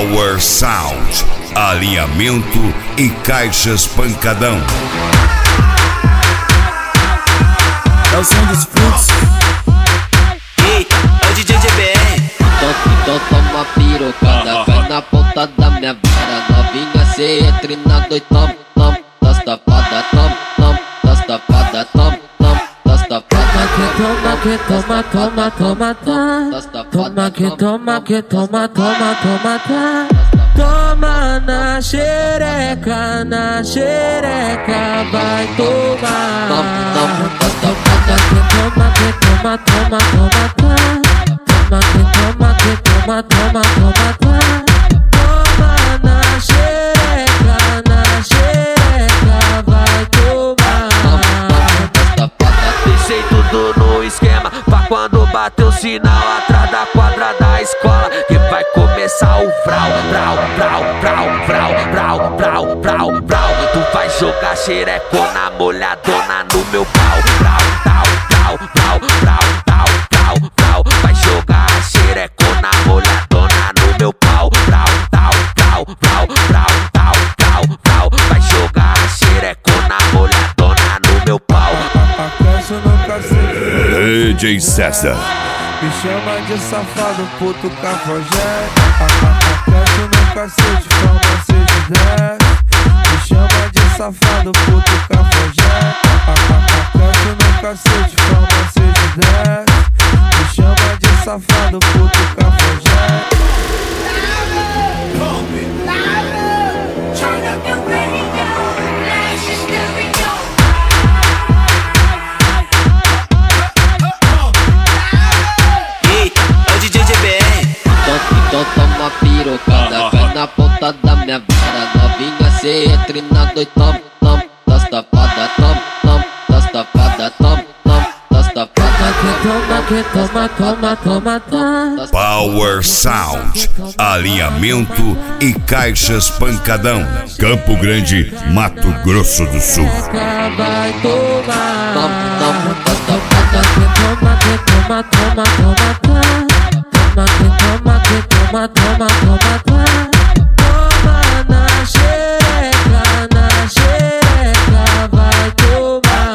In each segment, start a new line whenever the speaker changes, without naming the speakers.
Power Sound, alinhamento e caixas pancadão.
É o som dos fluxos.
Eita, é o DJ GBR.
Então toma pirocada, cai na ponta da minha vara. Novinha, cê entre na dois, tom, das tapadas, tom, das tapadas, tom, das tapadas.
Toma que toma, toma, toma, tá. Toma que toma, que toma, toma, toma, tá. Toma na xereca, vai tomar. Toma que toma, toma, toma, tá. Toma que toma, toma, toma, tá. Toma na xereca, vai tomar.
Deixei tudo no esquema pra quando bater o sinal atrás da quadra da escola, que vai começar o vrau, vrau, vrau, vrau, vrau, vrau, vrau, vrau, vrau. Tu vai jogar xerecona molhadona no meu pau. Vrau, vrau, vrau, vrau, vrau, vrau, vrau, vrau. Vai jogar xerecona molhadona no meu pau. Vrau, vrau, vrau, vrau, vrau, vrau, vrau, vrau. Vai jogar xerecona molhadona no meu pau.
DJ César.
Me chama de safado, puto cafajé. Aquece no cacete, forma 6 de 10. Me chama de safado, puto cafajé. Aquece no cacete, forma 6 de 10. Me chama de safado, puto cafajé.
Então toma pirocada, cai na ponta da minha vara. Novinha, cê entre na dois, tom, das tapadas, tom, das tapadas, tom, das tapadas.
Que toma, toma, toma, tá.
Power Sound, alinhamento e caixas pancadão. Campo Grande, Mato Grosso do Sul.
Vai tomar.
Das tapadas.
Que toma, toma, toma, tá. Toma que toma, toma, tá. Toma na xereca, vai tomar.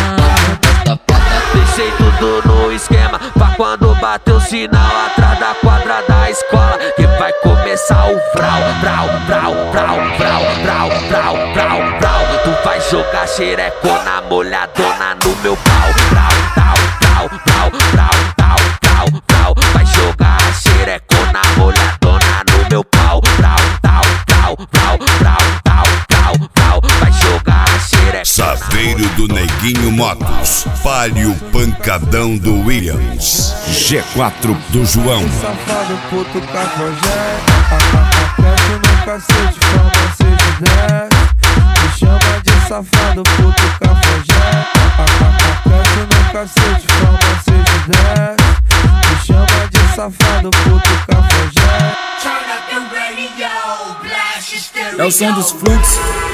Deixei tudo no esquema pra quando bater o sinal atrás da quadra da escola, que vai começar o vrau, vrau, vrau, vrau, vrau, vrau, vrau, vrau, vrau. Tu vai jogar xerecona molhadona no meu pau. Vrau, vrau, vrau, vrau, vrau, vrau, vrau, vrau. Vai jogar xerecona molhadona no meu pau. Vrau, vrau, vrau, vrau, vrau, vrau, vrau, vrau. Vai jogar xerecona.
Saveiro do Neguinho Motos, Palio Pancadão do Williams, G4 do João.
Safado, puto cafajé. Aquece no cacete, forma 6 de 10. Me chama de safado, puto cafajé. Aquece no cacete, forma 6 de 10. Me chama de safado, puto cafajé. É o som dos fluxos.